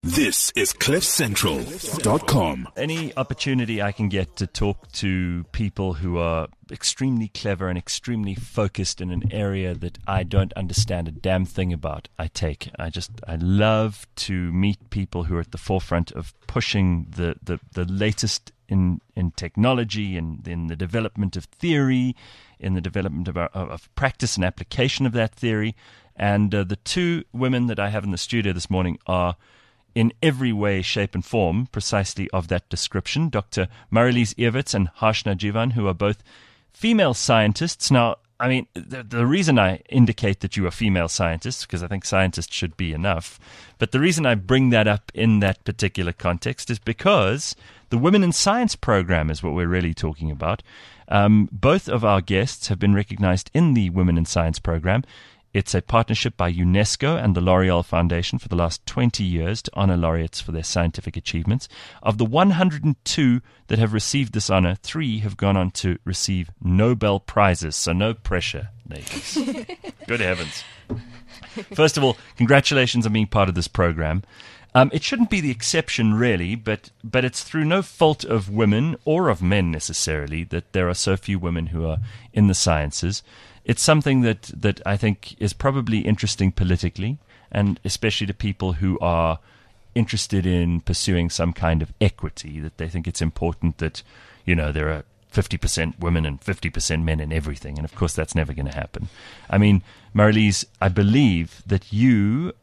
This is CliffCentral.com. Any opportunity I can get to talk to people who are extremely clever and extremely focused in an area that I don't understand a damn thing about, I take. I love to meet people who are at the forefront of pushing the latest in technology and in the development of theory, in the development of practice and application of that theory. And the two women that I have in the studio this morning are in every way, shape, and form precisely of that description. Dr. Marilise Everts and Harshna Jivan, who are both female scientists. Now, I mean, the reason I indicate that you are female scientists, because I think scientists should be enough, but the reason I bring that up in that particular context is because the Women in Science program is what we're really talking about. Both of our guests have been recognized in the Women in Science program. It's a partnership by UNESCO and the L'Oreal Foundation for the last 20 years to honor laureates for their scientific achievements. Of the 102 that have received this honor, 3 have gone on to receive Nobel Prizes. So no pressure, ladies. Good heavens. First of all, congratulations on being part of this program. It shouldn't be the exception, really, but it's through no fault of women or of men necessarily that there are so few women who are in the sciences. It's something that I think is probably interesting politically, and especially to people who are interested in pursuing some kind of equity, that they think it's important that, you know, there are 50% women and 50% men in everything. And, of course, that's never going to happen. I mean, Marilise, I believe that you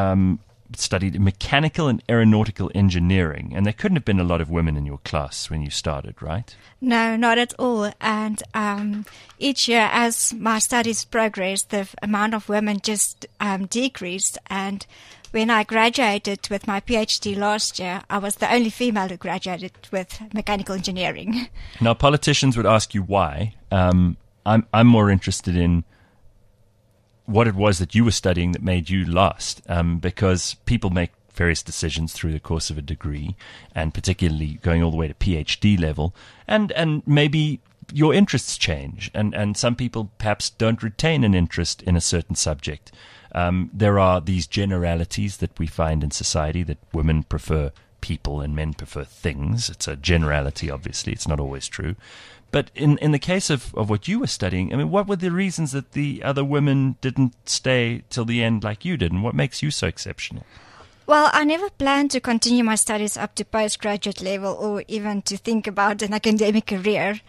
studied mechanical and aeronautical engineering, and there couldn't have been a lot of women in your class when you started, right? No, not at all. And each year, as my studies progressed, the amount of women just decreased. And when I graduated with my PhD last year, I was the only female who graduated with mechanical engineering. Now, politicians would ask you why. I'm more interested in what it was that you were studying that made you last, because people make various decisions through the course of a degree, and particularly going all the way to PhD level, and maybe your interests change, and some people perhaps don't retain an interest in a certain subject. There are these generalities that we find in society, that women prefer people and men prefer things. It's a generality, obviously. It's not always true. But in the case of what you were studying, I mean, what were the reasons that the other women didn't stay till the end like you did, and what makes you so exceptional? Well, I never planned to continue my studies up to postgraduate level or even to think about an academic career.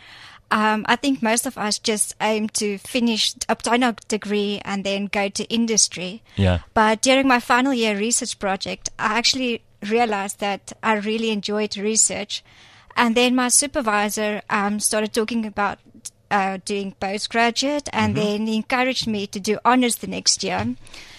I think most of us just aim to obtain a degree and then go to industry. Yeah. But during my final year research project, I actually realized that I really enjoyed research. And then my supervisor started talking about doing postgraduate, and then he encouraged me to do honors the next year.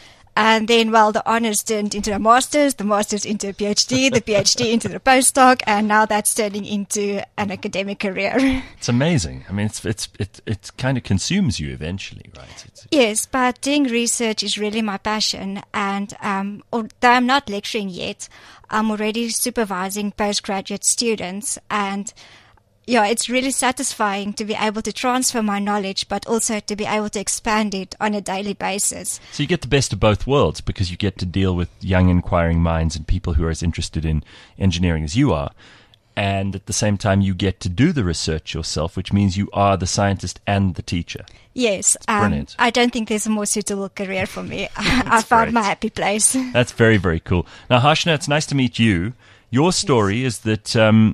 And then, well, the honors turned into a master's, the master's into a PhD, the PhD into the postdoc, and now that's turning into an academic career. It's amazing. I mean, it kind of consumes you eventually, right? Yes, but doing research is really my passion. And although I'm not lecturing yet, I'm already supervising postgraduate students, and yeah, it's really satisfying to be able to transfer my knowledge, but also to be able to expand it on a daily basis. So you get the best of both worlds, because you get to deal with young inquiring minds and people who are as interested in engineering as you are. And at the same time, you get to do the research yourself, which means you are the scientist and the teacher. Yes. Brilliant. I don't think there's a more suitable career for me. I found my happy place. That's very, very cool. Now, Harshna, it's nice to meet you. Your story is that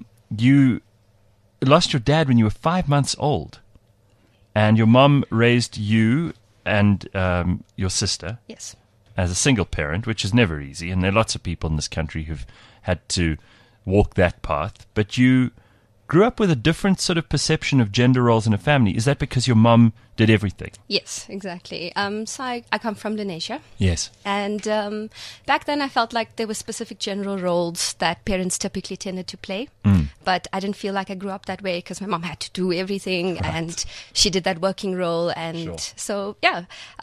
you lost your dad when you were 5 months old, and your mom raised you and your sister. Yes. As a single parent, which is never easy, and there are lots of people in this country who've had to walk that path. But you grew up with a different sort of perception of gender roles in a family. Is that because your mum did everything? Yes, exactly. So I come from Indonesia. Yes. And back then I felt like there were specific gender roles that parents typically tended to play. But I didn't feel like I grew up that way because my mom had to do everything, and she did that working role. And so, yeah.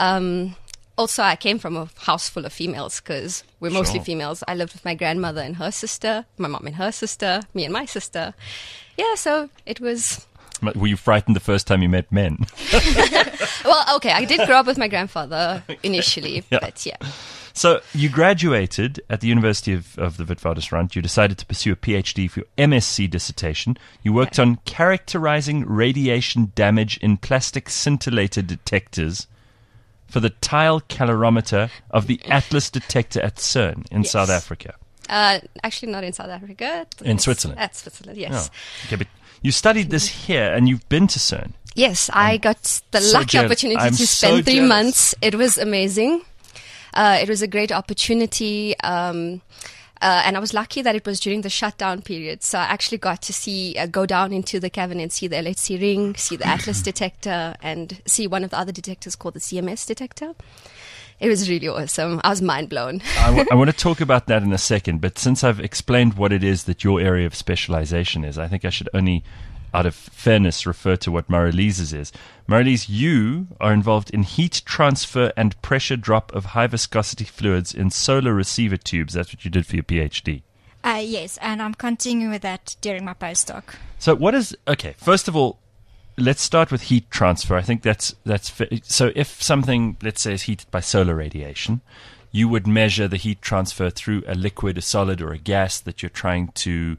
Also, I came from a house full of females because we're mostly females. I lived with my grandmother and her sister, my mom and her sister, me and my sister. Yeah, so it was... Were you frightened the first time you met men? Well, okay, I did grow up with my grandfather initially, but yeah. So you graduated at the University of the Witwatersrand. You decided to pursue a PhD for your MSc dissertation. You worked on characterizing radiation damage in plastic scintillator detectors for the tile calorimeter of the Atlas detector at CERN in South Africa. Actually, not in South Africa. In Switzerland. At Switzerland, yes. Oh, okay, but you studied this here, and you've been to CERN. Yes, I got the lucky opportunity to spend 3 months. It was amazing. It was a great opportunity. And I was lucky that it was during the shutdown period. So I actually got to go down into the cavern and see the LHC ring, see the Atlas detector, and see one of the other detectors called the CMS detector. It was really awesome. I was mind blown. I want to talk about that in a second, but since I've explained what it is that your area of specialization is, I think I should only, out of fairness, refer to what Marlise's is. Marlise, you are involved in heat transfer and pressure drop of high viscosity fluids in solar receiver tubes. That's what you did for your PhD. Yes, and I'm continuing with that during my postdoc. So first of all, let's start with heat transfer. I think that's so if something, let's say, is heated by solar radiation, you would measure the heat transfer through a liquid, a solid, or a gas that you're trying to.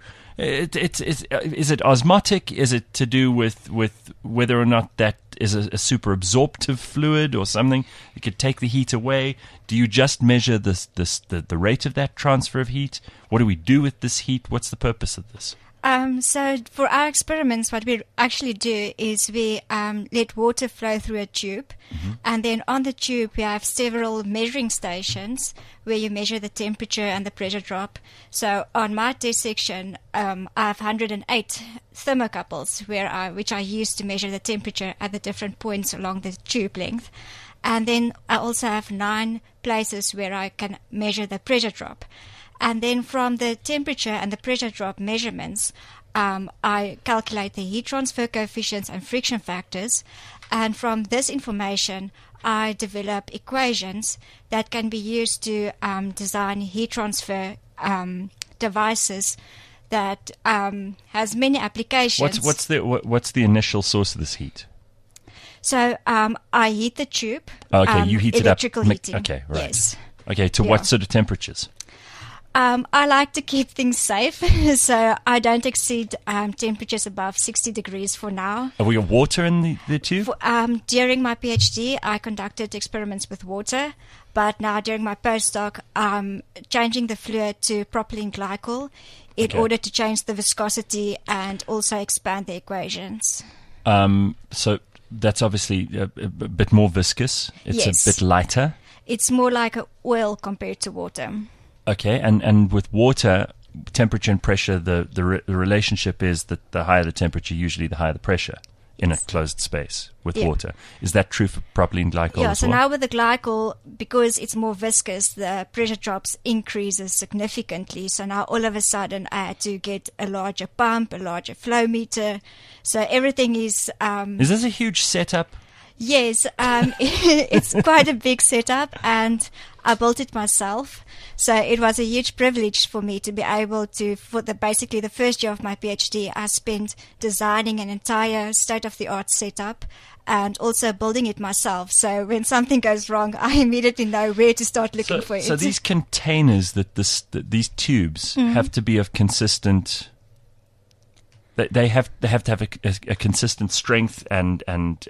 Is it osmotic? Is it to do with whether or not that is a super absorptive fluid or something? You could take the heat away. Do you just measure the rate of that transfer of heat? What do we do with this heat? What's the purpose of this? So for our experiments, what we actually do is we let water flow through a tube, and then on the tube we have several measuring stations where you measure the temperature and the pressure drop. So on my test section, I have 108 thermocouples which I use to measure the temperature at the different points along the tube length. And then I also have 9 places where I can measure the pressure drop. And then from the temperature and the pressure drop measurements, I calculate the heat transfer coefficients and friction factors. And from this information, I develop equations that can be used to design heat transfer devices that has many applications. What's the initial source of this heat? So I heat the tube. Okay, you heat it up. Electrical heating. Okay, right. Yes. Okay, to what sort of temperatures? I like to keep things safe, so I don't exceed temperatures above 60 degrees for now. Have we got water in the tube? During my PhD, I conducted experiments with water, but now during my postdoc, I'm changing the fluid to propylene glycol in order to change the viscosity and also expand the equations. So that's obviously a bit more viscous. It's a bit lighter. It's more like an oil compared to water. Okay, and with water, temperature and pressure, the relationship is that the higher the temperature, usually the higher the pressure in a closed space with water. Is that true for propylene glycol as well? So now with the glycol, because it's more viscous, the pressure drops increases significantly. So now all of a sudden I had to get a larger pump, a larger flow meter. So everything is... Is this a huge setup? Yes, it's quite a big setup, and I built it myself. So it was a huge privilege for me to be able to, basically the first year of my PhD, I spent designing an entire state-of-the-art setup and also building it myself. So when something goes wrong, I immediately know where to start looking for it. So these containers these tubes have to be of consistent... They have to have a consistent strength and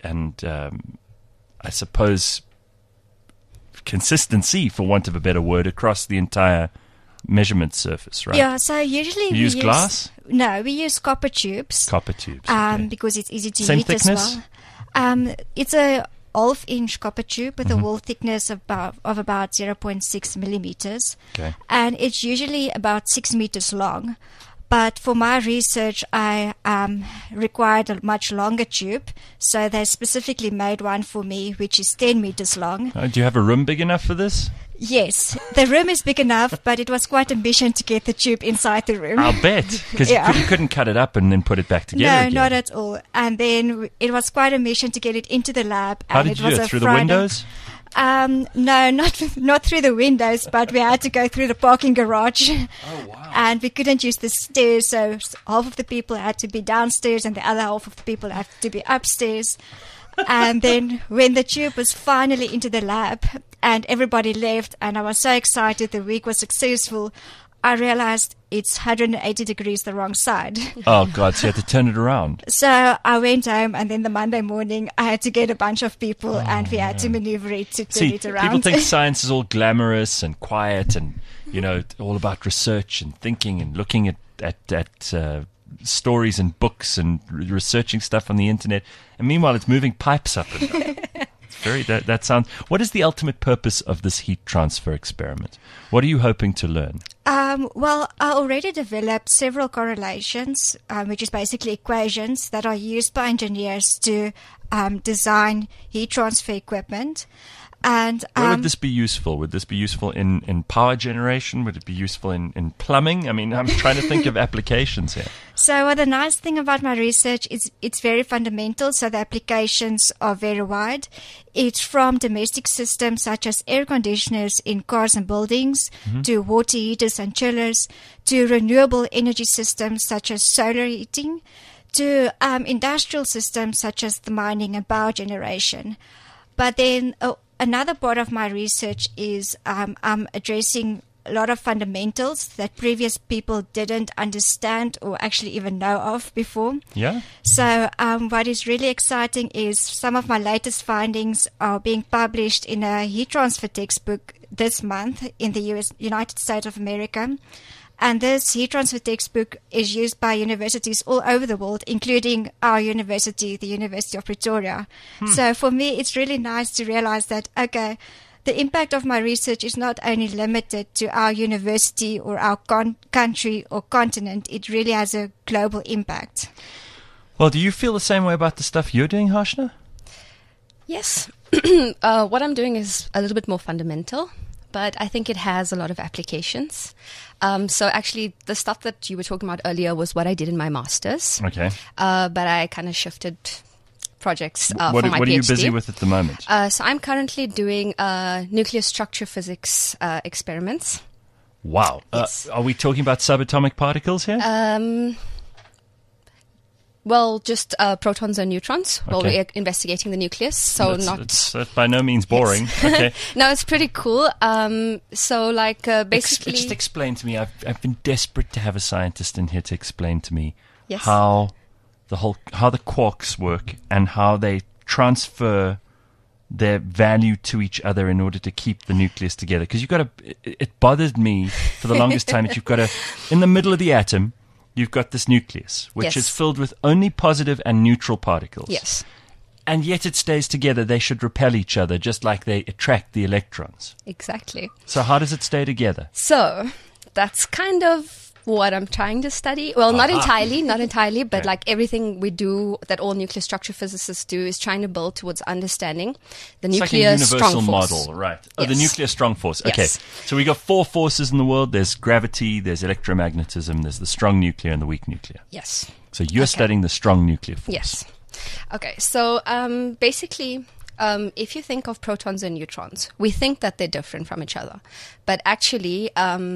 I suppose consistency, for want of a better word, across the entire measurement surface, right? Yeah. So usually we use glass. No, we use copper tubes. Copper tubes. Okay. Because it's easy to Same heat thickness? as well. It's a half-inch copper tube with a wall thickness of about 0.6 millimeters, and it's usually about 6 meters long. But for my research, I required a much longer tube, so they specifically made one for me, which is 10 meters long. Do you have a room big enough for this? Yes, the room is big enough, but it was quite a mission to get the tube inside the room. I'll bet, because you couldn't cut it up and then put it back together again. No, not at all. And then it was quite a mission to get it into the lab. How did you do it? Through the windows? No, not through the windows, but we had to go through the parking garage. Oh, wow. And we couldn't use the stairs, so half of the people had to be downstairs and the other half of the people had to be upstairs. And then when the tube was finally into the lab, and everybody left, and I was so excited the week was successful. I realized it's 180 degrees the wrong side. Oh, God, so you had to turn it around. So I went home, and then the Monday morning, I had to get a bunch of people, and we had to maneuver it to turn it around. People think science is all glamorous and quiet and, all about research and thinking and looking at stories and books and researching stuff on the internet. And meanwhile, it's moving pipes up and down. That sounds. What is the ultimate purpose of this heat transfer experiment? What are you hoping to learn? Well, I already developed several correlations, which is basically equations that are used by engineers to design heat transfer equipment. And where would this be useful? Would this be useful in power generation? Would it be useful in plumbing? I mean, I'm trying to think of applications here. So the nice thing about my research is it's very fundamental, so the applications are very wide. It's from domestic systems such as air conditioners in cars and buildings, to water heaters and chillers, to renewable energy systems such as solar heating, to industrial systems such as the mining and power generation. But then another part of my research is I'm addressing a lot of fundamentals that previous people didn't understand or actually even know of before. Yeah. So what is really exciting is some of my latest findings are being published in a heat transfer textbook this month in the United States of America. And this heat transfer textbook is used by universities all over the world, including our university, the University of Pretoria. So for me, it's really nice to realize that, okay, the impact of my research is not only limited to our university or our country or continent, it really has a global impact. Well, do you feel the same way about the stuff you're doing, Harshna? Yes. What I'm doing is a little bit more fundamental, but I think it has a lot of applications. So actually, the stuff that you were talking about earlier was what I did in my master's. Okay. But I kind of shifted projects for my PhD. What are you busy with at the moment? So I'm currently doing nuclear structure physics experiments. Wow. Yes. Are we talking about subatomic particles here? Well, just protons and neutrons. Okay. Well, we're investigating the nucleus, so It's by no means boring. Yes. Okay. No, it's pretty cool. So, like, basically... Just explain to me. I've been desperate to have a scientist in here to explain to me Yes. how the quarks work and how they transfer their value to each other in order to keep the nucleus together. Because it bothered me for the longest time that you've got in the middle of the atom, you've got this nucleus, which Yes. is filled with only positive and neutral particles. Yes, And yet it stays together. They should repel each other, just like they attract the electrons. exactly. So how does it stay together? So, that's kind of what I'm trying to study. Well, not entirely, but Okay. like everything we do, that all nuclear structure physicists do, is trying to build towards understanding the It's like a nuclear universal strong force. model, right? Oh, the Yes. nuclear strong force. Okay. Yes. So we got 4 forces in the world. There's gravity, there's electromagnetism, there's the strong nuclear and the weak nuclear. Yes. So you're Okay. studying the strong nuclear force. Yes. Okay, so basically, if you think of protons and neutrons, we think that they're different from each other. But actually,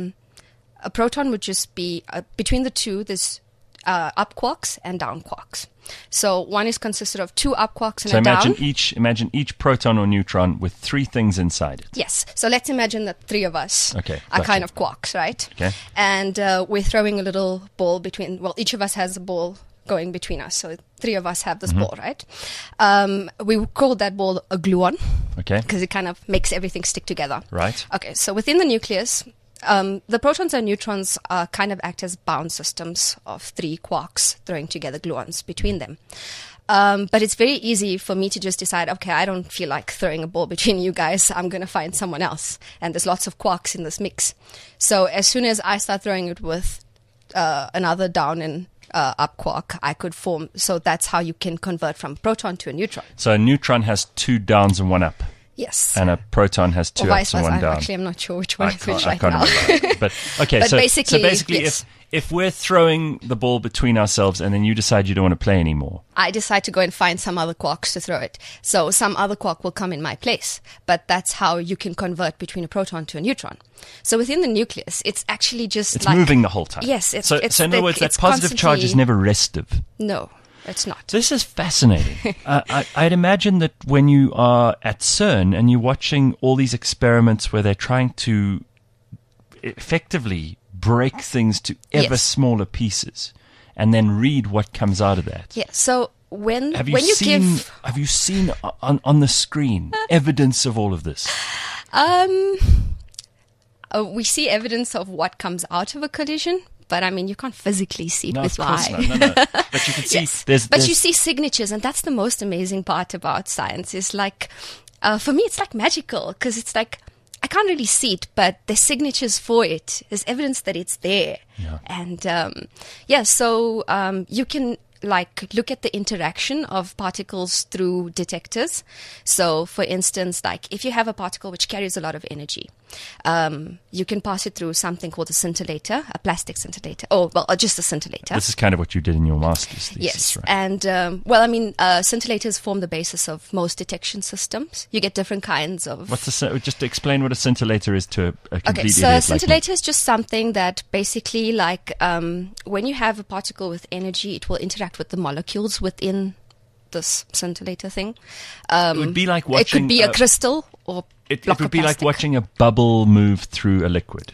a proton would just be, between the two, there's up quarks and down quarks. So one is consisted of 2 up quarks and So a down. imagine each proton or neutron with 3 things inside it. Yes. So let's imagine that 3 of us Okay, are gotcha. kind of quarks, right? Okay. And we're throwing a little ball between, well, each of us has a ball going between us. So 3 of us have this Mm-hmm. ball, right? We call that ball a gluon Okay. because it kind of makes everything stick together. Right. Okay. So within the nucleus, the protons and neutrons kind of act as bound systems of 3 quarks throwing together gluons between them. But it's very easy for me to just decide, okay, I don't feel like throwing a ball between you guys. I'm going to find someone else. And there's lots of quarks in this mix. So as soon as I start throwing it with another down and up quark, I could form. So that's how you can convert from proton to a neutron. So a neutron has 2 downs and 1 up. Yes. And a proton has 2 or vice ups and versa. 1 down. Actually, I'm not sure which one is which I right can't now. remember. But okay, But so basically, yes. if we're throwing the ball between ourselves and then you decide you don't want to play anymore, I decide to go and find some other quarks to throw it. So some other quark will come in my place. But that's how you can convert between a proton to a neutron. So within the nucleus, it's actually just it's like... moving the whole time. Yes, so in other words, that positive charge is never restive. No. it's not. This is fascinating. I'd imagine that when you are at CERN and you're watching all these experiments where they're trying to effectively break things to ever Yes. smaller pieces and then read what comes out of that. Yeah. So when Have you when you seen give have you seen on the screen evidence of all of this? we see evidence of what comes out of a collision, but I mean you can't physically see it No, with of course eye. not. No. But you can see Yes. there's But you see signatures, and that's the most amazing part about science. Is like, for me, it's like magical because it's like I can't really see it, but there's signatures for it. There's evidence that it's there, Yeah. and so you can like look at the interaction of particles through detectors. So, for instance, like if you have a particle which carries a lot of energy, you can pass it through something called a scintillator, a plastic scintillator, or just a scintillator. this is kind of what you did in your master's thesis, Yes, right? and scintillators form the basis of most detection systems. You get different kinds of. Just to explain what a scintillator is to a complete Okay, so a idiot like me. scintillator is just something that basically, like, when you have a particle with energy, it will interact with the molecules within this scintillator thing. It would be like It watching. could be a crystal or It block would of be like plastic. watching a bubble move through a liquid.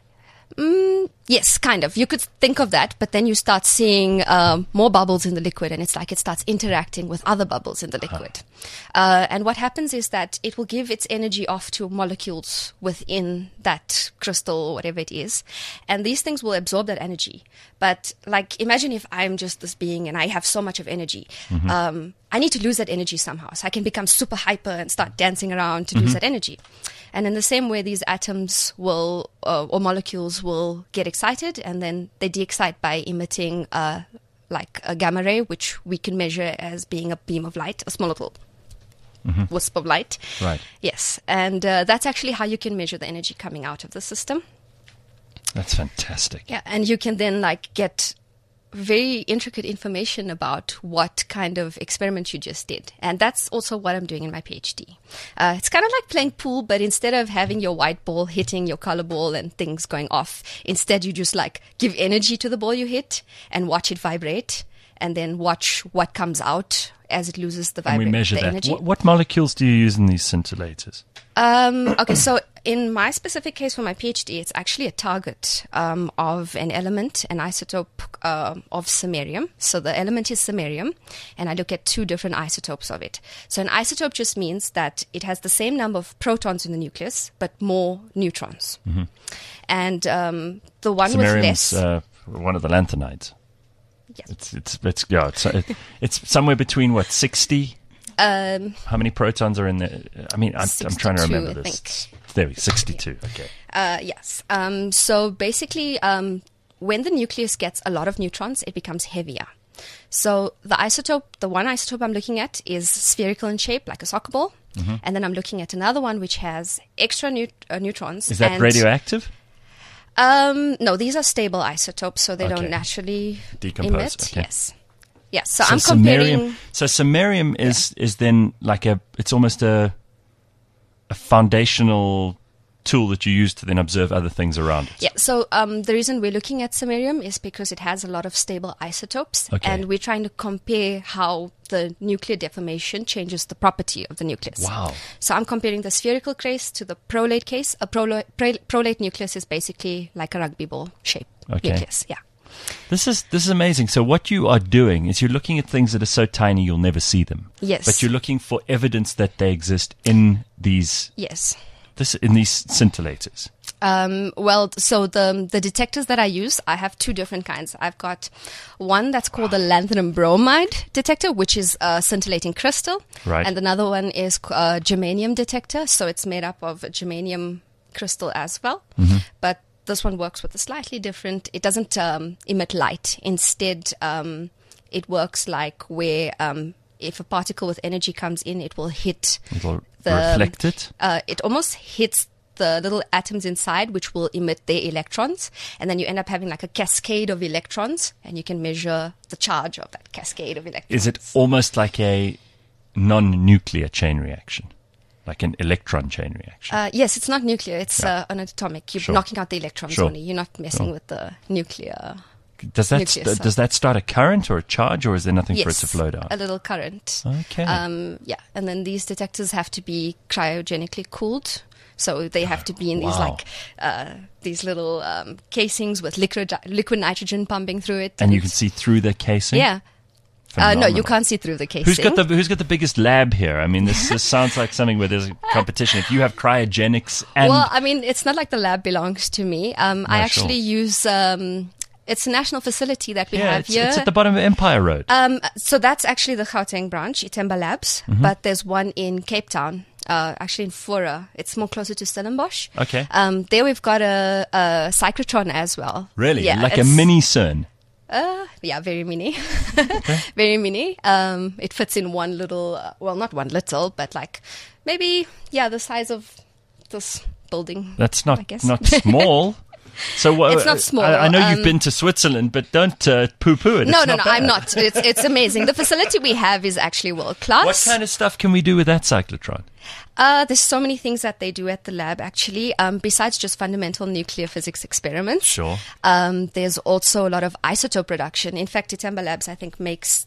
Yes, kind of. You could think of that, but then you start seeing more bubbles in the liquid, and it's like it starts interacting with other bubbles in the liquid. And what happens is that it will give its energy off to molecules within that crystal or whatever it is, and these things will absorb that energy. But like, imagine if I'm just this being and I have so much of energy. I need to lose that energy somehow, so I can become super hyper and start dancing around to lose that energy. And in the same way, these atoms will, or molecules will get excited, and then they de-excite by emitting like a gamma ray, which we can measure as being a beam of light, a small little wisp of light. Right. Yes, and that's actually how you can measure the energy coming out of the system. That's fantastic. Yeah, and you can then like get very intricate information about what kind of experiment you just did. And that's also what I'm doing in my PhD. It's kind of like playing pool, but instead of having your white ball hitting your color ball and things going off, instead you just like give energy to the ball you hit and watch it vibrate, and then watch what comes out as it loses the And we measure the that. energy. What molecules do you use in these scintillators? Okay, so in my specific case for my PhD, it's actually a target of an element, an isotope of samarium. So the element is samarium, and I look at two different isotopes of it. So an isotope just means that it has the same number of protons in the nucleus, but more neutrons. And the one with Samarium's less... one of the lanthanides. Yes. It's somewhere between what 60. Um, How many protons are in there? I mean, I'm trying to 62, remember I this. think. There we 62. Okay. Yes. So basically, when the nucleus gets a lot of neutrons, it becomes heavier. So the one isotope I'm looking at is spherical in shape, like a soccer ball. And then I'm looking at another one which has extra neutrons. Is that and, radioactive? No, these are stable isotopes, so they Okay. don't naturally Decompose, emit. okay. Yes. Yes. So I'm comparing. Samarium is then like it's almost a foundational tool that you use to then observe other things around it. Yeah, so the reason we're looking at samarium is because it has a lot of stable isotopes, Okay. and we're trying to compare how the nuclear deformation changes the property of the nucleus. Wow. So I'm comparing the spherical case to the prolate case. A prolate nucleus is basically like a rugby ball shape Okay. nucleus. Yeah. This is amazing. So what you are doing is you're looking at things that are so tiny you'll never see them. Yes. But you're looking for evidence that they exist in these Yes. scintillators. So the detectors that I use, I have two different kinds. I've got one that's called the lanthanum bromide detector, which is a scintillating crystal. Right. And another one is a germanium detector. So it's made up of a germanium crystal as well. But this one works with a slightly different, it doesn't emit light. Instead, it works like where if a particle with energy comes in, it will hit It'll the reflect it. It almost hits the little atoms inside, which will emit their electrons, and then you end up having like a cascade of electrons, and you can measure the charge of that cascade of electrons. Is it almost like a non-nuclear chain reaction? Like an electron chain reaction? Yes, it's not nuclear. It's an atomic. You're Sure. knocking out the electrons Sure. only. You're not messing Sure. with the nuclear. does that start a current or a charge, or is there nothing for it to flow down? A little current. Okay. And then these detectors have to be cryogenically cooled. So they have to be in these little casings with liquid nitrogen pumping through it. And you can see through the casing? Yeah. No, you can't see through the casing. Who's got the biggest lab here? I mean, this sounds like something where there's a competition. If you have cryogenics and... Well, I mean, it's not like the lab belongs to me. I actually use... it's a national facility that we have here. It's at the bottom of Empire Road. So that's actually the Gauteng branch, Itemba Labs. Mm-hmm. But there's one in Cape Town. Actually in Fora. It's more closer to Stellenbosch. Okay. There we've got a cyclotron as well. Really? Yeah, like a mini CERN? Yeah, very mini. Okay. Very mini. It fits in one little, not one little, but like maybe, the size of this building. That's I guess. not small. So it's not small. I know you've been to Switzerland, but don't poo-poo it. No, bad. I'm not. It's amazing. The facility we have is actually world class. What kind of stuff can we do with that cyclotron? There's so many things that they do at the lab, actually, besides just fundamental nuclear physics experiments. Sure. There's also a lot of isotope production. In fact, Itemba Labs, I think, makes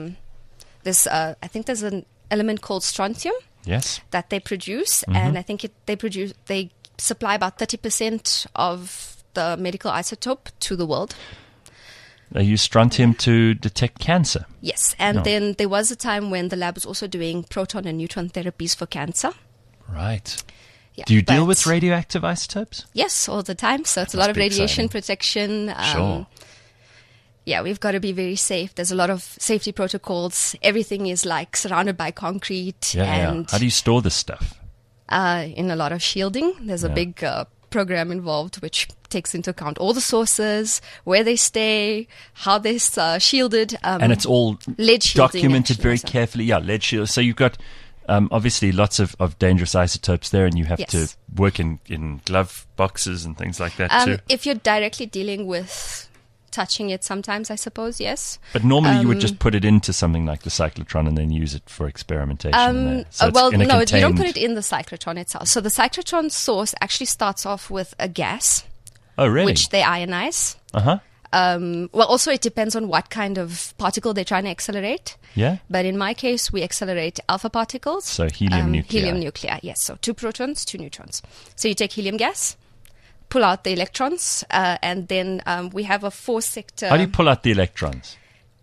this. I think there's an element called strontium. Yes. That they produce, Mm-hmm. and I think they supply about 30% of the medical isotope to the world. They use strontium to detect cancer. Yes, and then there was a time when the lab was also doing proton and neutron therapies for cancer. Right. Yeah, Do you deal with radioactive isotopes? Yes, all the time. So it's a lot of radiation protection. Sure. Yeah, we've got to be very safe. There's a lot of safety protocols. Everything is like surrounded by concrete. Yeah. How do you store this stuff? In a lot of shielding. There's a big program involved which takes into account all the sources, where they stay, how they're shielded. And it's all lead shielding, documented actually, very so. carefully. Yeah, lead shield. So you've got obviously lots of dangerous isotopes there, and you have to work in glove boxes and things like that too. If you're directly dealing with touching it sometimes, I suppose, yes. But normally you would just put it into something like the cyclotron and then use it for experimentation. So no, you don't contained... put it in the cyclotron itself. So the cyclotron source actually starts off with a gas. Oh, really? Which they ionize. Uh-huh. Also it depends on what kind of particle they're trying to accelerate. Yeah. But in my case, we accelerate alpha particles. So helium nuclei. Helium nuclei, yes. So 2 protons, 2 neutrons. So you take helium gas, pull out the electrons, and then we have a 4-sector... How do you pull out the electrons?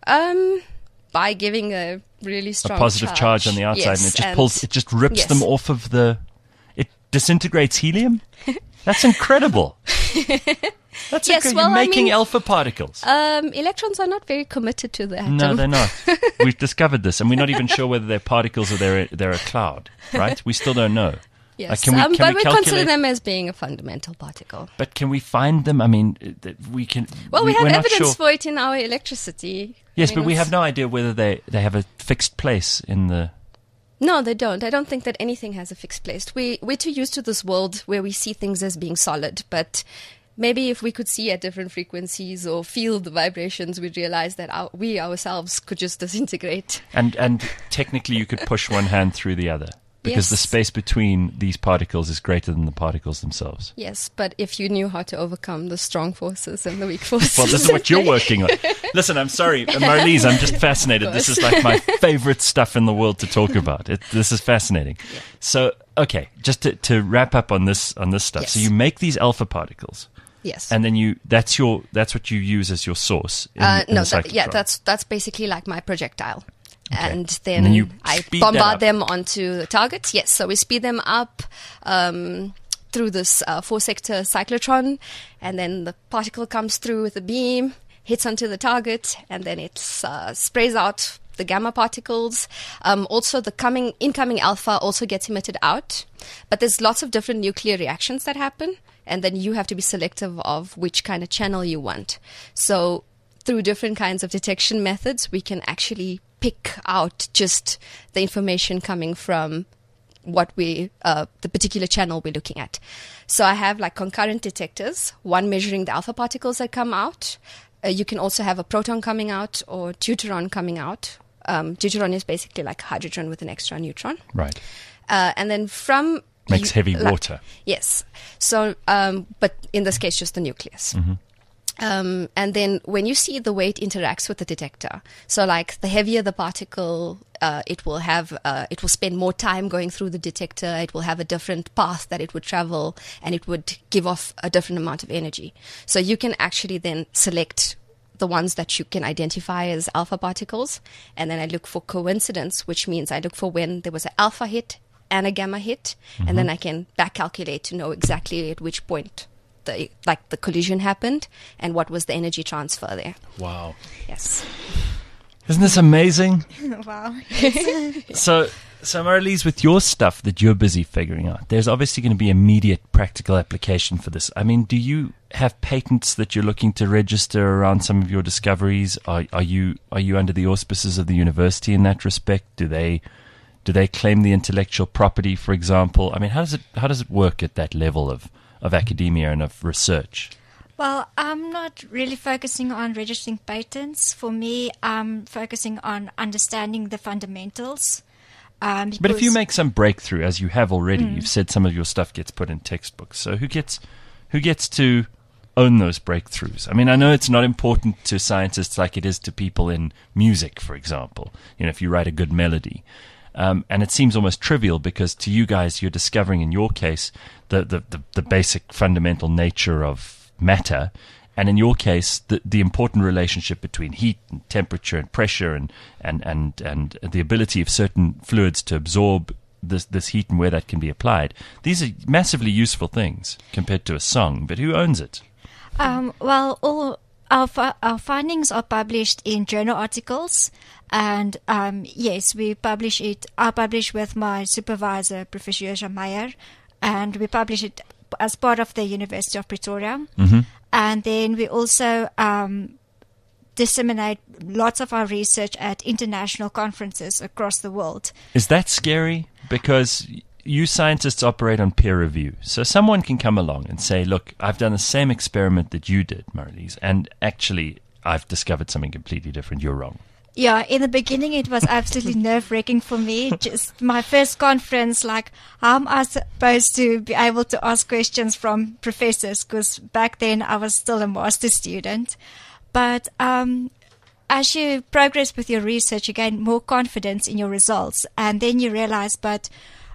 By giving a really strong positive charge on the outside, yes, and it just rips them off of the... It disintegrates helium? That's incredible. That's incredible. You're making alpha particles. Electrons are not very committed to the atom. No, they're not. We've discovered this, and we're not even sure whether they're particles or they're a cloud, right? We still don't know. Yes, can we but we consider them as being a fundamental particle. But can we find them? I mean, we can... Well, we have we're evidence for it in our electricity. Yes, but we have no idea whether they have a fixed place in the... No, they don't. I don't think that anything has a fixed place. We're too used to this world where we see things as being solid, but maybe if we could see at different frequencies or feel the vibrations, we'd realize that we ourselves could just disintegrate. And technically you could push one hand through the other. Because the space between these particles is greater than the particles themselves. Yes, but if you knew how to overcome the strong forces and the weak forces. Well, this is what you're working on. Listen, I'm sorry, Marlies, I'm just fascinated. This is like my favorite stuff in the world to talk about. This is fascinating. Yeah. So, okay, just to wrap up on this stuff. Yes. So you make these alpha particles. Yes. And then that's what you use as your source. That's basically like my projectile. Okay. And then I bombard them onto the target. Yes, so we speed them up through this 4-sector cyclotron, and then the particle comes through with a beam, hits onto the target, and then it sprays out the gamma particles. Also, the incoming alpha also gets emitted out. But there's lots of different nuclear reactions that happen, and then you have to be selective of which kind of channel you want. So through different kinds of detection methods, we can actually pick out just the information coming from what the particular channel we're looking at. So I have like concurrent detectors, one measuring the alpha particles that come out. You can also have a proton coming out or deuteron coming out. Deuteron is basically like hydrogen with an extra neutron. Right. And then makes heavy water. Yes. So, but in this case, just the nucleus. Mm-hmm. And then when you see the way it interacts with the detector, so like the heavier the particle, it will spend more time going through the detector. It will have a different path that it would travel, and it would give off a different amount of energy. So you can actually then select the ones that you can identify as alpha particles. And then I look for coincidence, which means I look for when there was an alpha hit and a gamma hit. And then I can back calculate to know exactly at which point the collision happened and what was the energy transfer there. Wow. Yes. Isn't this amazing? Wow. So Marlies, with your stuff that you're busy figuring out, there's obviously going to be immediate practical application for this. I mean, do you have patents that you're looking to register around some of your discoveries? Are you under the auspices of the university in that respect? Do they claim the intellectual property, for example? I mean, how does it work at that level of academia and of research? Well, I'm not really focusing on registering patents. For me, I'm focusing on understanding the fundamentals. But if you make some breakthrough, as you have already, you've said some of your stuff gets put in textbooks. So who gets to own those breakthroughs? I mean, I know it's not important to scientists like it is to people in music, for example. You know, if you write a good melody. And it seems almost trivial because to you guys, you're discovering in your case the basic fundamental nature of matter, and in your case the important relationship between heat and temperature and pressure and the ability of certain fluids to absorb this heat and where that can be applied. These are massively useful things compared to a song, but who owns it? Well, all our findings are published in journal articles, and yes, we publish it. I publish with my supervisor, Professor Josja Meyer, and we publish it as part of the University of Pretoria. And then we also disseminate lots of our research at international conferences across the world. Is that scary? Because you scientists operate on peer review. So someone can come along and say, look, I've done the same experiment that you did, Marlies, and actually I've discovered something completely different. You're wrong. Yeah, in the beginning it was absolutely nerve-wracking for me. Just my first conference, like, how am I supposed to be able to ask questions from professors? Because back then I was still a master's student. But as you progress with your research, you gain more confidence in your results. And then you realize, but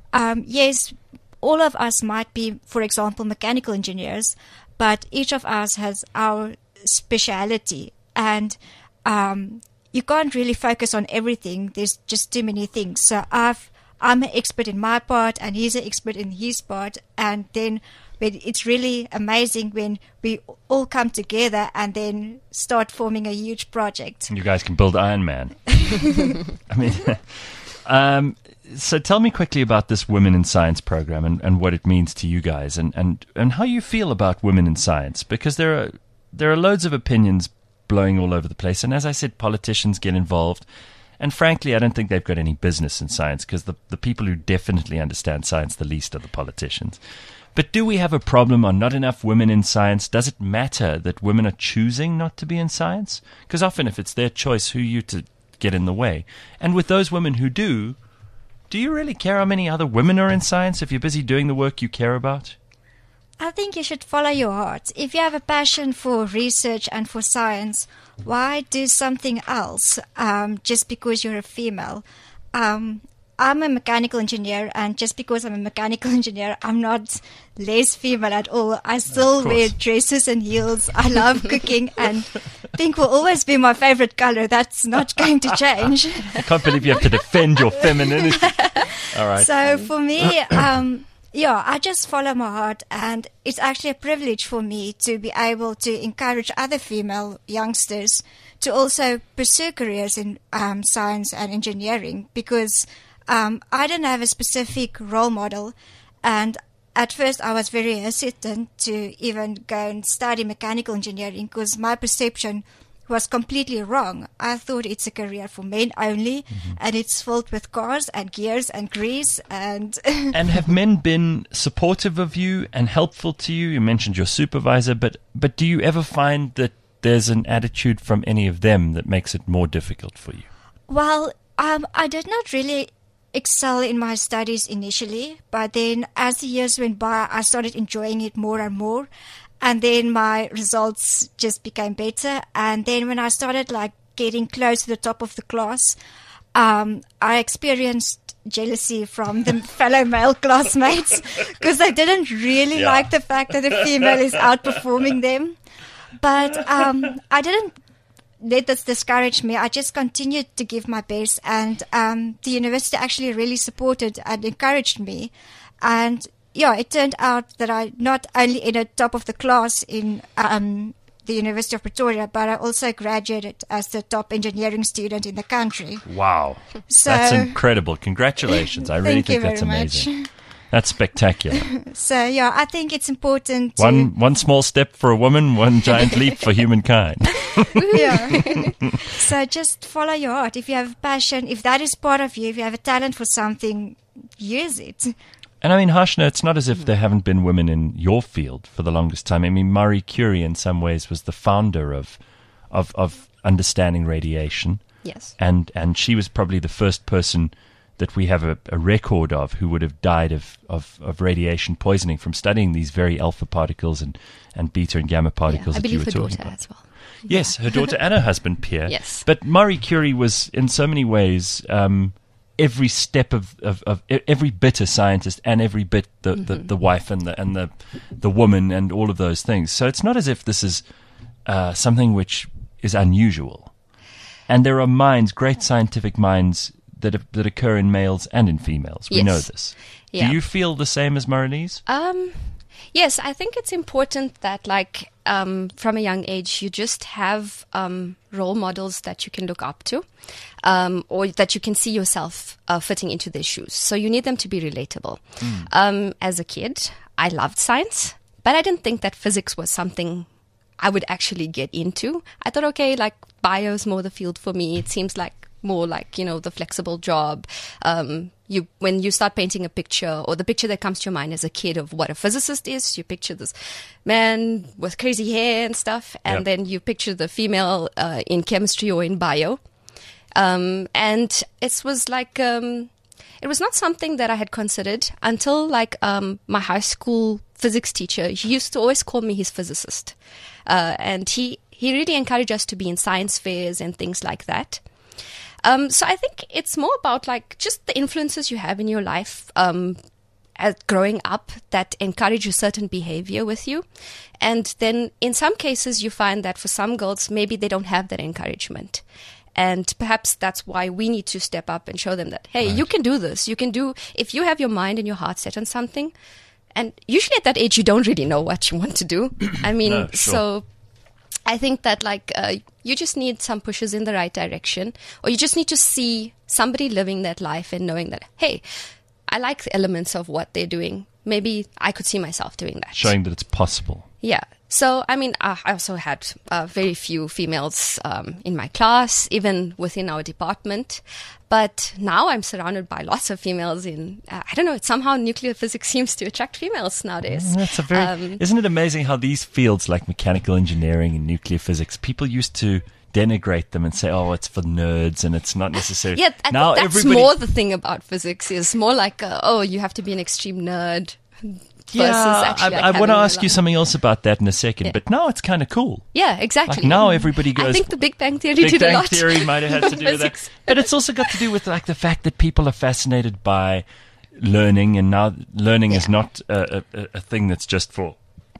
yes, all of us might be, for example, mechanical engineers, but each of us has our speciality. And you can't really focus on everything. There's just too many things. So I'm an expert in my part, and he's an expert in his part. And then it's really amazing when we all come together and then start forming a huge project. You guys can build Iron Man. I mean, so tell me quickly about this Women in Science program and what it means to you guys, and how you feel about women in science, because there are loads of opinions blowing all over the place. And as I said, politicians get involved. And frankly, I don't think they've got any business in science, because the people who definitely understand science the least are the politicians. But do we have a problem on not enough women in science? Does it matter that women are choosing not to be in science? Because often if it's their choice, who are you to get in the way? And with those women who do you really care how many other women are in science if you're busy doing the work you care about? I think you should follow your heart. If you have a passion for research and for science, why do something else just because you're a female? I'm a mechanical engineer, and just because I'm a mechanical engineer, I'm not less female at all. I still wear dresses and heels. I love cooking, and pink will always be my favorite color. That's not going to change. I can't believe you have to defend your femininity. All right. So for me, yeah, I just follow my heart, and it's actually a privilege for me to be able to encourage other female youngsters to also pursue careers in science and engineering, because I didn't have a specific role model, and at first I was very hesitant to even go and study mechanical engineering because my perception was completely wrong. I thought it's a career for men only, and it's filled with cars and gears and grease and... And have men been supportive of you and helpful to you? You mentioned your supervisor, but do you ever find that there's an attitude from any of them that makes it more difficult for you? Well, I did not really excel in my studies initially, but then as the years went by, I started enjoying it more and more. And then my results just became better. And then when I started like getting close to the top of the class, I experienced jealousy from the fellow male classmates because they didn't really like the fact that a female is outperforming them. But I didn't let this discourage me. I just continued to give my best, and the university actually really supported and encouraged me. And yeah, it turned out that I not only ended top of the class in the University of Pretoria, but I also graduated as the top engineering student in the country. Wow. So, that's incredible. Congratulations. I really think that's very amazing. much. That's spectacular. So yeah, I think it's important to... One small step for a woman, one giant leap for humankind. Yeah. So just follow your heart. If you have passion, if that is part of you, if you have a talent for something, use it. And I mean, Harshna, it's not as if there haven't been women in your field for the longest time. I mean, Marie Curie in some ways was the founder of understanding radiation. Yes. And she was probably the first person that we have a record of who would have died of radiation poisoning from studying these very alpha particles and beta and gamma particles I that you believe were her talking daughter about. as well. Yes, her daughter and her husband, Pierre. Yes. But Marie Curie was, in so many ways, every step of every bit a scientist and every bit the wife and the woman and all of those things. So it's not as if this is something which is unusual. And there are minds, great scientific minds, that occur in males and in females. We know this. Yeah. Do you feel the same as Marilise? Yes, I think it's important that, like, from a young age, you just have role models that you can look up to, or that you can see yourself fitting into their shoes. So you need them to be relatable. As a kid, I loved science, but I didn't think that physics was something I would actually get into. I thought, okay, like, bio is more the field for me. It seems like more like, the flexible job. When you start painting a picture, or the picture that comes to your mind as a kid of what a physicist is, you picture this man with crazy hair and stuff, and then you picture the female in chemistry or in bio. And it was like, it was not something that I had considered until like my high school physics teacher. He used to always call me his physicist. And he really encouraged us to be in science fairs and things like that. So I think it's more about like just the influences you have in your life as growing up that encourage a certain behavior with you. And then in some cases you find that for some girls, maybe they don't have that encouragement. And perhaps that's why we need to step up and show them that, hey, you can do this. You can do, if you have your mind and your heart set on something. And usually at that age, you don't really know what you want to do. I mean, so I think that like you just need some pushes in the right direction, or you just need to see somebody living that life and knowing that, hey, I like the elements of what they're doing. Maybe I could see myself doing that. Showing that it's possible. Yeah. So, I mean, I also had very few females in my class, even within our department. But now I'm surrounded by lots of females in, I don't know, somehow nuclear physics seems to attract females nowadays. That's a very, isn't it amazing how these fields like mechanical engineering and nuclear physics, people used to denigrate them and say, oh, it's for nerds and it's not necessary. Yeah, now that's more the thing about physics, is more like, oh, you have to be an extreme nerd. Yeah, I want to ask you something else about that in a second, but now it's kind of cool. Yeah, exactly. Like now everybody goes... I think the Big Bang Theory did a lot. Big Bang Theory might have had to do with that. But it's also got to do with like the fact that people are fascinated by learning, and now learning is not a thing that's just for...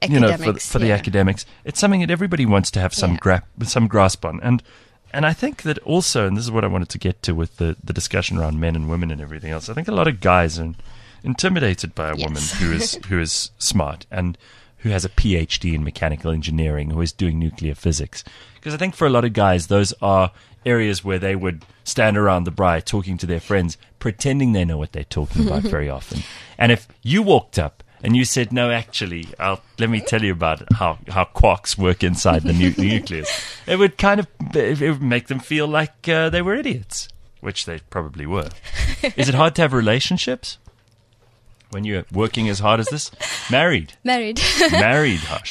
for the academics. It's something that everybody wants to have some grasp on. And I think that also, and this is what I wanted to get to with the discussion around men and women and everything else, I think a lot of guys are intimidated by a woman who is smart and who has a PhD in mechanical engineering, who is doing nuclear physics. Because I think for a lot of guys, those are areas where they would stand around the braai talking to their friends, pretending they know what they're talking about very often. And if you walked up and you said, no, actually, let me tell you about how quarks work inside the nucleus, it would it would make them feel like they were idiots, which they probably were. Is it hard to have relationships when you're working as hard as this? Married, Harshna.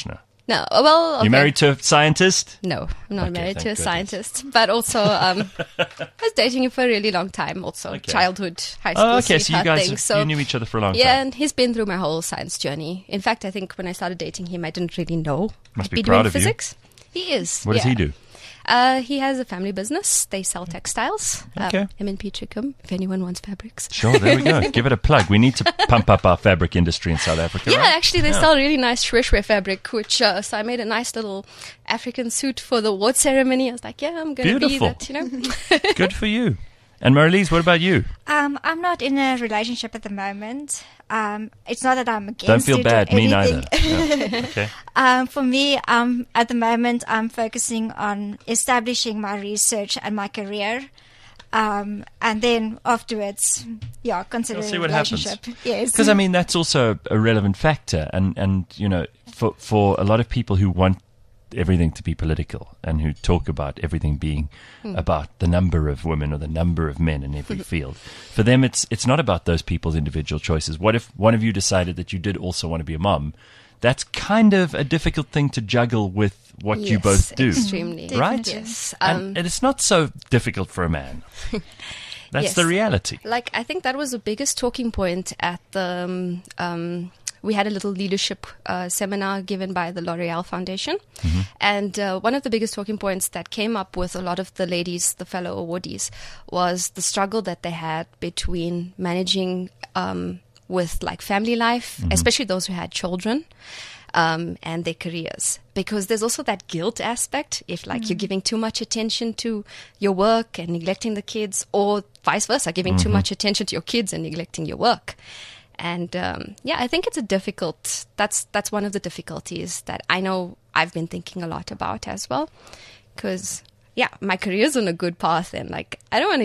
No. Well, okay. You married to a scientist? No, I'm not Okay, married to a thank goodness. scientist. But also, I was dating him for a really long time. Also, Okay. childhood, high school Oh, okay. So you sweetheart guys, thing. So you knew each other for a long yeah, time. and he's been through my whole science journey. In fact, I think when I started dating him, I didn't really know Must I'd be doing proud of you. physics. He is. What does he do? He has a family business. They sell textiles. Okay. M&P Trickham, if anyone wants fabrics. Sure, there we go. Give it a plug. We need to pump up our fabric industry in South Africa. Yeah, right? actually, they sell really nice shweshwe fabric, which, so I made a nice little African suit for the award ceremony. I was like, yeah, I'm going to be Beautiful. that, you know. Good for you. And Marlies, what about you? I'm not in a relationship at the moment. It's not that I'm against Don't feel it or bad. Me anything. neither. Yeah. Okay. For me, at the moment, I'm focusing on establishing my research and my career. And then afterwards, consider We'll see a what happens. relationship. Yes. Because I mean that's also a relevant factor, and you know, for a lot of people who want everything to be political and who talk about everything being about the number of women or the number of men in every field, for them it's not about those people's individual choices. What if one of you decided that you did also want to be a mom? That's kind of a difficult thing to juggle with what you Yes, both do, extremely. right? Yes. And it's not so difficult for a man. That's Yes. the reality. Like, I think that was the biggest talking point at the we had a little leadership seminar given by the L'Oreal Foundation. And one of the biggest talking points that came up with a lot of the ladies, the fellow awardees, was the struggle that they had between managing with like family life, especially those who had children, and their careers. Because there's also that guilt aspect if like you're giving too much attention to your work and neglecting the kids, or vice versa, giving too much attention to your kids and neglecting your work. And I think it's a difficult, that's one of the difficulties that I know I've been thinking a lot about as well. Because, my career's on a good path, and like, I don't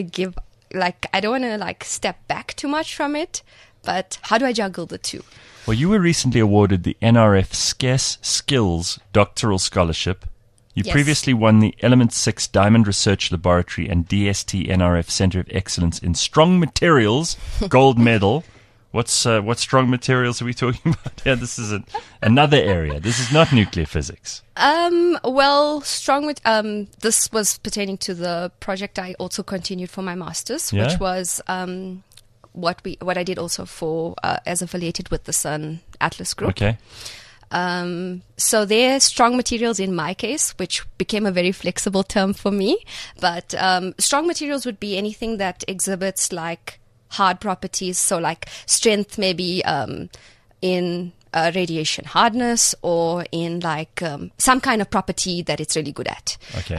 want to step back too much from it. But how do I juggle the two? Well, you were recently awarded the NRF Scarce Skills Doctoral Scholarship. You Yes. previously won the Element 6 Diamond Research Laboratory and DST NRF Center of Excellence in Strong Materials Gold Medal. What strong materials are we talking about? Yeah, this is another area. This is not nuclear physics. Well, this was pertaining to the project I also continued for my master's, Yeah. which was what I did also for as affiliated with the CERN Atlas Group. Okay. So they're strong materials in my case, which became a very flexible term for me. But strong materials would be anything that exhibits like hard properties. So like strength, maybe in radiation hardness, or in like some kind of property that it's really good at. Okay.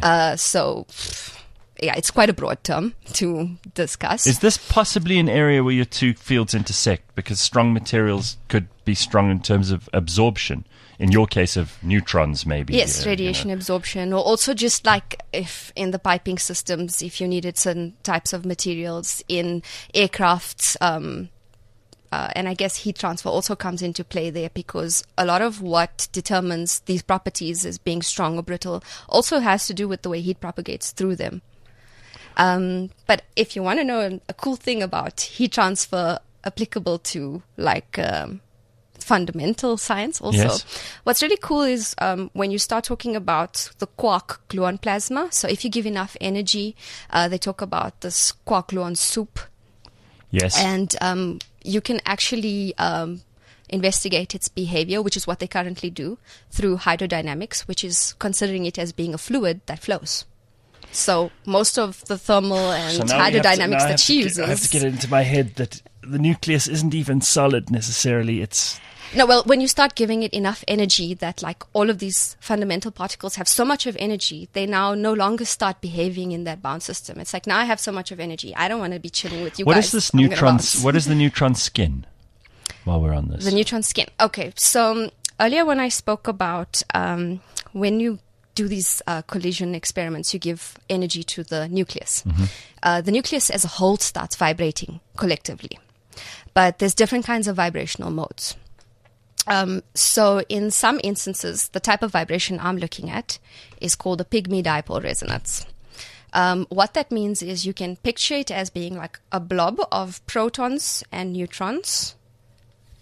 It's quite a broad term to discuss. Is this possibly an area where your two fields intersect? Because strong materials could be strong in terms of absorption. In your case of neutrons, maybe. Yes, radiation absorption, or also just like if in the piping systems, if you needed certain types of materials in aircrafts, and I guess heat transfer also comes into play there, because a lot of what determines these properties as being strong or brittle also has to do with the way heat propagates through them. But if you want to know a cool thing about heat transfer applicable to like fundamental science also, Yes. what's really cool is when you start talking about the quark gluon plasma. So if you give enough energy, they talk about this quark gluon soup. Yes. And you can actually investigate its behavior, which is what they currently do, through hydrodynamics, which is considering it as being a fluid that flows. So most of the thermal and hydrodynamics that she uses. I have to get it into my head that the nucleus isn't even solid necessarily. It's No, well, when you start giving it enough energy that like all of these fundamental particles have so much of energy, they now no longer start behaving in that bound system. It's like, now I have so much of energy, I don't want to be chilling with you what guys. is this I'm gonna neutron? bounce. What is the neutron skin? While we're on this, The neutron skin. Okay, so earlier when I spoke about when you do these collision experiments, you give energy to the nucleus. The nucleus as a whole starts vibrating collectively. But there's different kinds of vibrational modes. So in some instances, the type of vibration I'm looking at is called a pygmy dipole resonance. What that means is you can picture it as being like a blob of protons and neutrons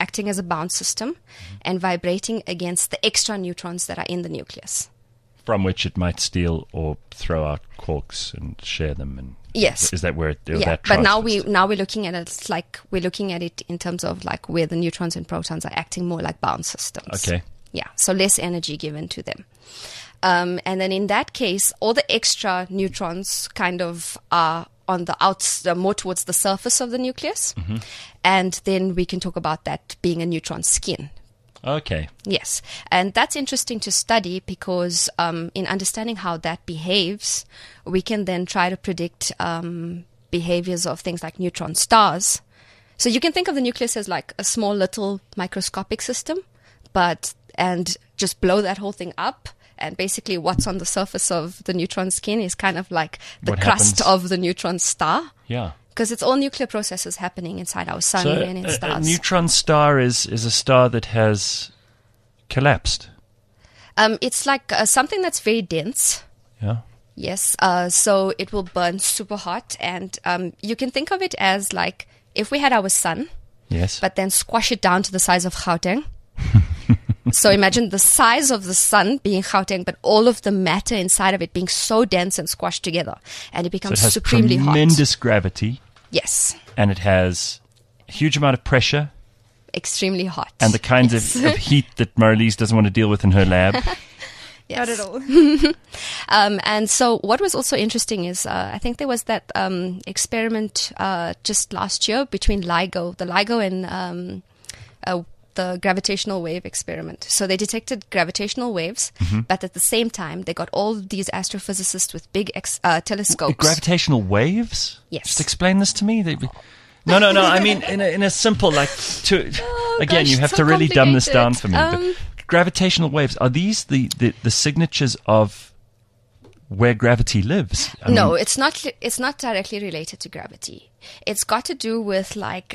acting as a bound system and vibrating against the extra neutrons that are in the nucleus. From which it might steal or throw out quarks and share them. And Yes. is that where Yeah, that but now transfers? we're looking at it like we're looking at it in terms of like where the neutrons and protons are acting more like bound systems. Okay. Yeah, so less energy given to them. And then in that case, all the extra neutrons kind of are on the more towards the surface of the nucleus. And then we can talk about that being a neutron skin. Okay. Yes, and that's interesting to study because in understanding how that behaves, we can then try to predict behaviors of things like neutron stars. So you can think of the nucleus as like a small little microscopic system, and just blow that whole thing up. And basically what's on the surface of the neutron skin is kind of like the What crust happens- of the neutron star. Yeah. Because it's all nuclear processes happening inside our sun So and in a stars. neutron star is a star that has collapsed. It's like something that's very dense. Yeah. Yes. So it will burn super hot. And you can think of it as like if we had our sun, Yes. but then squash it down to the size of Gauteng. So imagine the size of the sun being Gauteng, but all of the matter inside of it being so dense and squashed together. And it So it becomes has supremely hot. tremendous gravity, Yes. and it has a huge amount of pressure Extremely hot. and the kinds Yes. of heat that Marlies doesn't want to deal with in her lab. Yes. Not at all. And so what was also interesting is I think there was that experiment just last year between LIGO and the gravitational wave experiment. So they detected gravitational waves, but at the same time, they got all these astrophysicists with big telescopes. Gravitational waves? Yes. Just explain this to me. No. I mean, in a simple, like, again, gosh, you have so to really dumb this down for me. complicated. But gravitational waves, are these the signatures of where gravity lives? I No, mean, it's not. It's not directly related to gravity. It's got to do with like.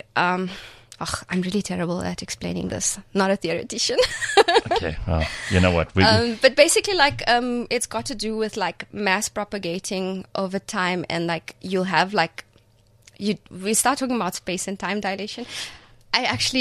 I'm really terrible at explaining this. Not a theoretician. Okay, well, you know what? But basically, like, it's got to do with like mass propagating over time, and like you'll have like, we start talking about space and time dilation. I'm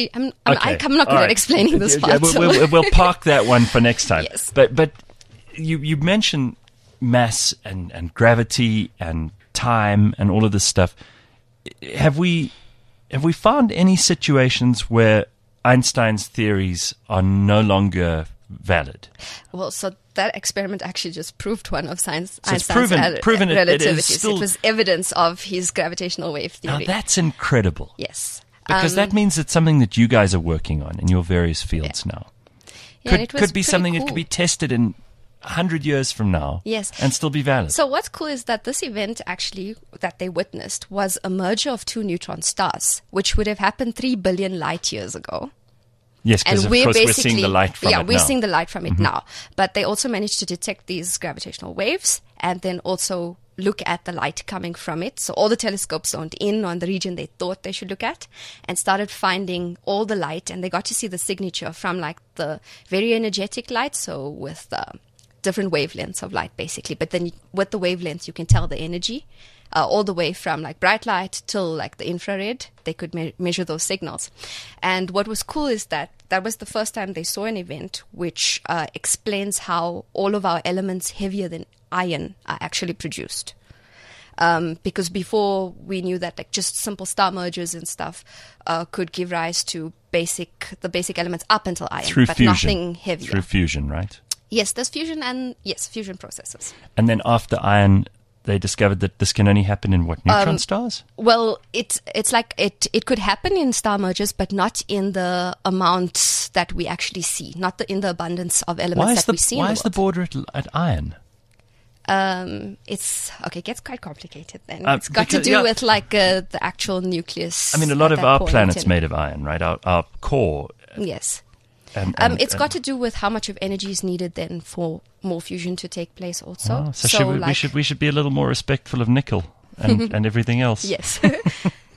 not good at explaining this part. We'll park that one for next time. Yes. But you mentioned mass and gravity and time and all of this stuff. Have we found any situations where Einstein's theories are no longer valid? Well, so that experiment actually just proved one of So it's Einstein's proven it relativities. is still. It was evidence of his gravitational wave Now theory. that's incredible. Yes. Because that means it's something that you guys are working on in your various fields now. Yeah, and it was Could be pretty something that cool. could be tested in 100 years from now. Yes. And still be valid. So what's cool is that this event actually that they witnessed was a merger of two neutron stars, which would have happened 3 billion light years ago. Yes, because of course we're seeing the light from it now. we're seeing the light from it now. But they also managed to detect these gravitational waves and then also look at the light coming from it. So all the telescopes zoned in on the region they thought they should look at and started finding all the light, and they got to see the signature from like the very energetic light, so with different wavelengths of light basically. But then with the wavelengths you can tell the energy. All the way from like bright light till like the infrared, they could measure those signals. And what was cool is that was the first time they saw an event which explains how all of our elements heavier than iron are actually produced. Because before we knew that like just simple star mergers and stuff could give rise to the basic elements up until iron, Through but fusion. nothing heavier. Through fusion, right? Yes, there's fusion fusion processes. And then after iron, they discovered that this can only happen in what, neutron stars? Well, it's like it could happen in star mergers, but not in the amounts that we actually see, not in the abundance of elements that we see in the Why world. is the border at iron? It gets quite complicated then. It's got to because- do yeah. with like the actual nucleus. I mean, a lot at of that our point planet's and- made of iron, right? Our core. Yes. And It's got to do with how much of energy is needed then for more fusion to take place also. Oh, so we should be a little more respectful of nickel and everything else. Yes.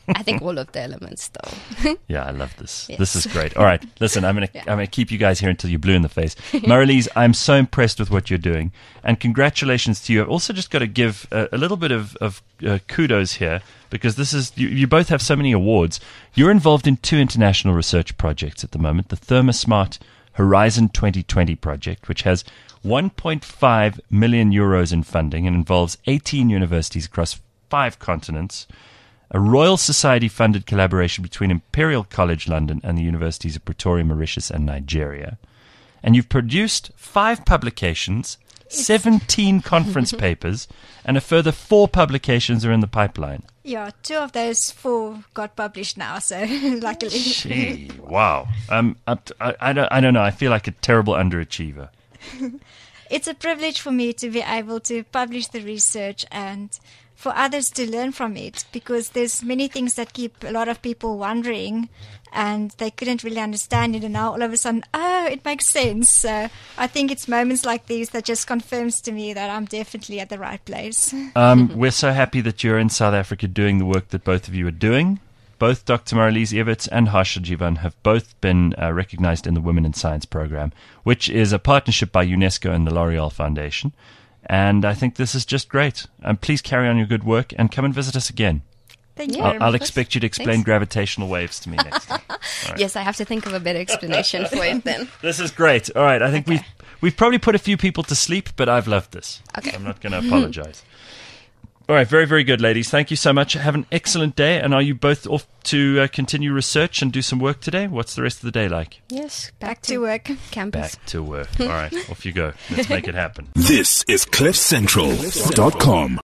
I think all of the elements, though. Yeah, I love this. Yes. This is great. All right, listen, I'm gonna keep you guys here until you're blue in the face. Marlies, I'm so impressed with what you're doing, and congratulations to you. I've also just got to give a little bit of kudos here, because this is you both have so many awards. You're involved in 2 international research projects at the moment: the ThermoSmart Horizon 2020 project, which has 1.5 million euros in funding and involves 18 universities across 5 continents. A Royal Society-funded collaboration between Imperial College London and the universities of Pretoria, Mauritius, and Nigeria. And you've produced 5 publications, 17 conference papers, and a further 4 publications are in the pipeline. Yeah, 2 of those 4 got published now, so luckily. Gee, wow. I don't know. I feel like a terrible underachiever. It's a privilege for me to be able to publish the research and for others to learn from it, because there's many things that keep a lot of people wondering and they couldn't really understand it, and now all of a sudden, it makes sense. So I think it's moments like these that just confirms to me that I'm definitely at the right place. We're so happy that you're in South Africa doing the work that both of you are doing. Both Dr. Marlies Everts and Harsha Jivan have both been recognized in the Women in Science program, which is a partnership by UNESCO and the L'Oreal Foundation. And I think this is just great. Please carry on your good work and come and visit us again. Thank you. I'll expect you to explain gravitational waves to me next time. Right. Yes, I have to think of a better explanation for it then. This is great. All right, I think we've probably put a few people to sleep, but I've loved this. Okay. I'm not going to apologize. All right, very, very good, ladies. Thank you so much. Have an excellent day. And are you both off to continue research and do some work today? What's the rest of the day like? Yes, Back to work. campus. Back to work. All right, off you go. Let's make it happen. This is CliffCentral.com.